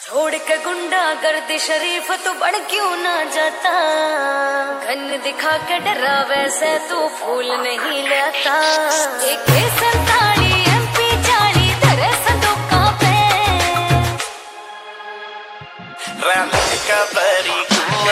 छोड़ के गुंडा गर्दी शरीफ तू बन क्यों ना जाता। घन दिखा के डरा वैसे तू फूल नहीं लेता। एक 47 MP 40 धरे संदूका पे रैली का तरीका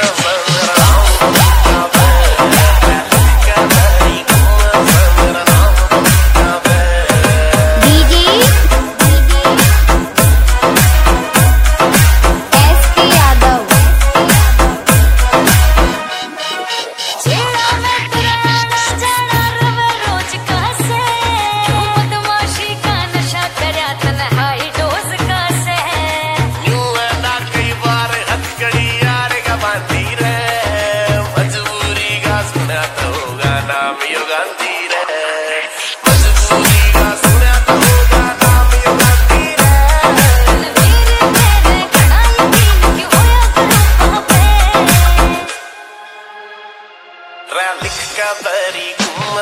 लिख का तरीका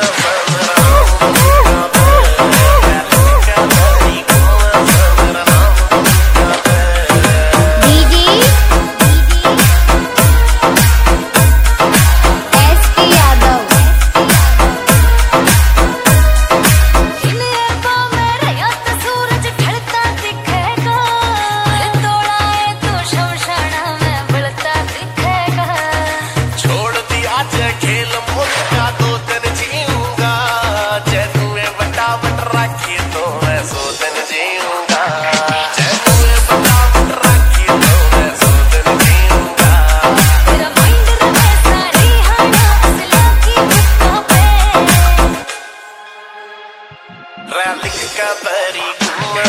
लिख का तरीका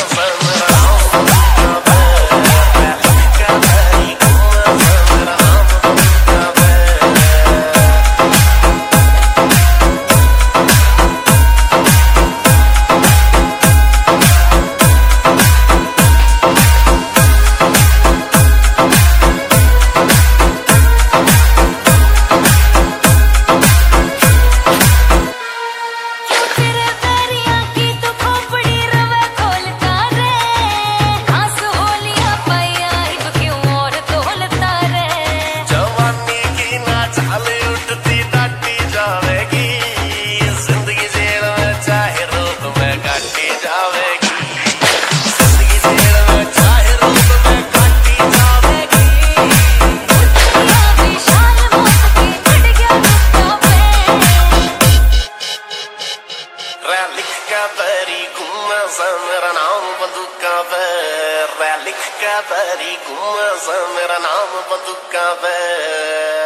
मेरा नाम बंदूका पे लिख का तरीका मेरा नाम बंदूका पे।